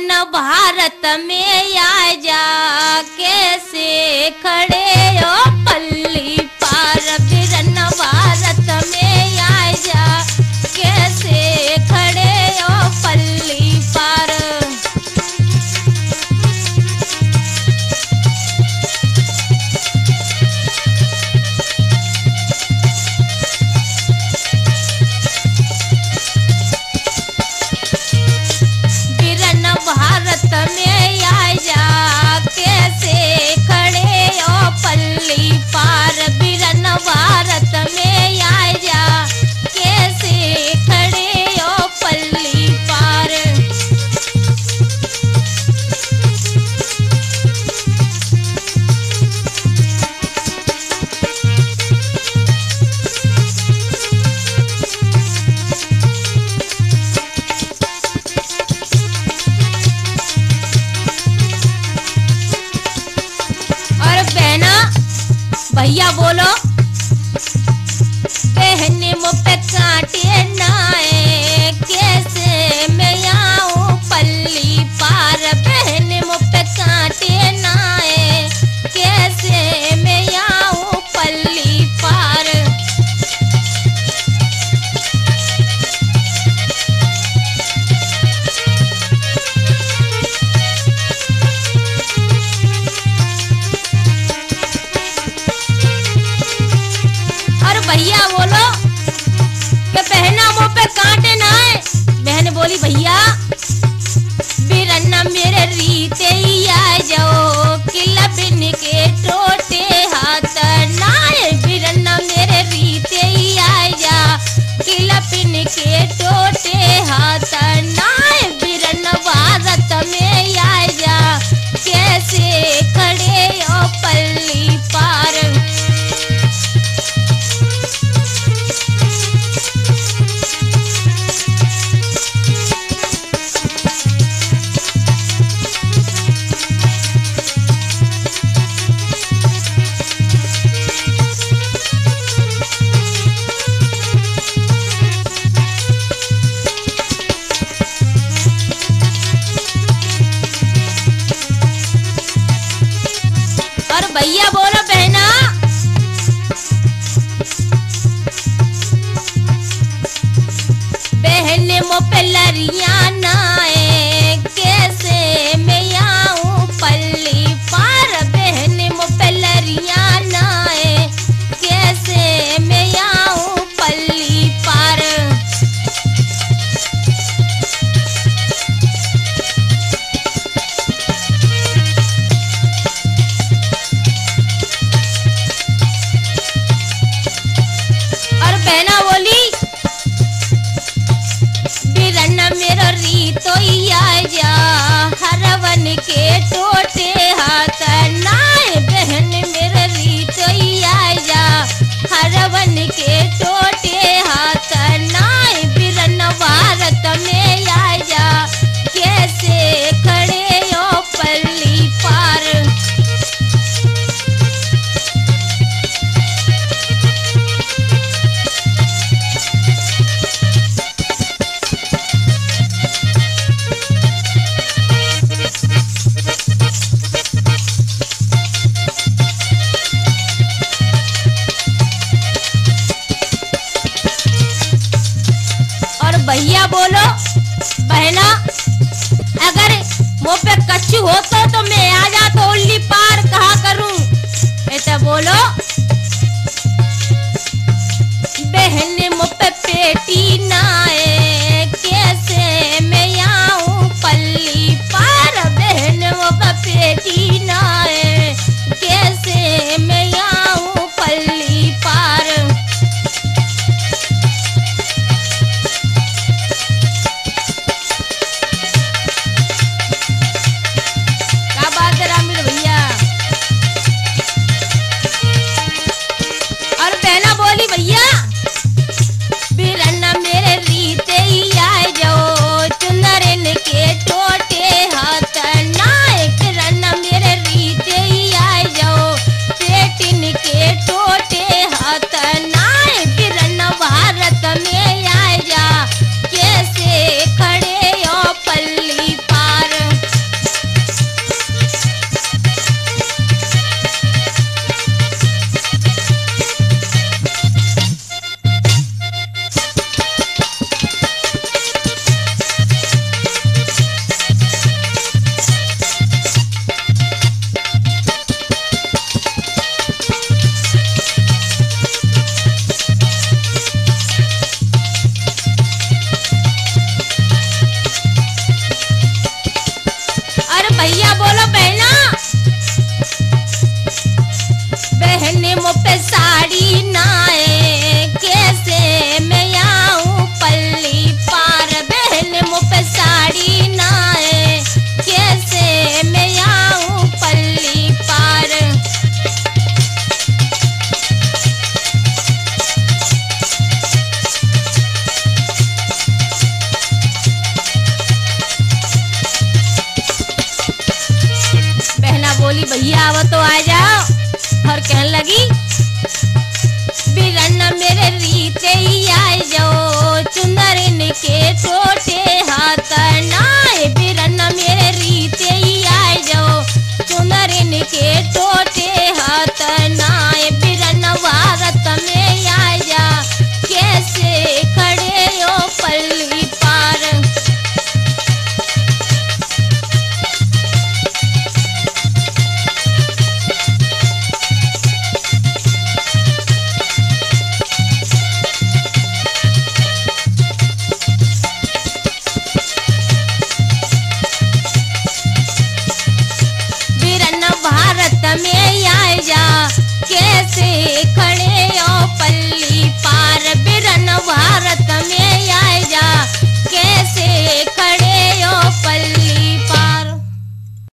बिरन भारत में आ जा कैसे खड़े हो पल्ली पार। बिरन भारत में आ जा कैसे खड़े हो पल्ली पार। भारत में आ जा कैसे खड़े हो पल्ली पार। बिरन भारत में आ जा कैसे खड़े हो पल्ली पार। भैया बोलो बहने मुँह पे कांटे नाए कैसे मैं आऊं पल्ली पार। बहने मुँह पे कांटे नाए कैसे मैं आऊं पल्ली पार। भैया बोलो कि बहना मुँह पे कांटे ना है। बहन बोली भैया बिरन्ना मेरे रीते ही आ जाओ किला बिन के टोटे हाथ नाए। बिरन्ना मेरे रीते ही आ जा किला बिन के टोटे हाथ नाए। बिरन्ना भारत में आ जा कैसे खड़े हो पल्ली पार। भैया बोलो बहना बहन मुँह पे लरिया नाए कैसे मैं आऊं पल्ली पार। बहन मुँह पे लरिया नाए कैसे मैं आऊं पल्ली पार। बहना बोली बिरन्ना मेरा रीतो ही आ जा हरवन के टोटे हाथ नाए। बहन मेरा रीतो ही आ जा हरवन के टोटे हाथ नाए। बिरन्ना भारत में आ जा कैसे खड़े हो पल्ली पार। भैया बोलो बहना अगर मुँह पे कच्ची हो तो मैं आ जा तो उल्ली पार कहा करूं। ऐसा बोलो बहन मुँह पे पेटी नाए कैसे मैं आऊं पल्ली पार। बहन मुँह पे पेटी नाए कैसे मैं आऊं पल्ली पार। भैया बिरन्ना मेरे मुँह पे साड़ी नाए, कैसे मैं आऊं पल्ली पार। बहन मुँह पे साड़ी नाए, कैसे मैं आऊं पल्ली पार। बहना बोली भैया अब तो आ जाओ, और कहने लगी बिरन्ना मेरे रीते ही आ जाओ, चुंदर इनके टोटे हाथ नाए। बिरन्ना मेरे रीते ही आ जाओ, चुंदर इनके टोटे हाथ नाए। बिरन्ना भारत में आ जा, कैसे खड़े हो पल्ली पार। भारत में आ जा, कैसे खड़े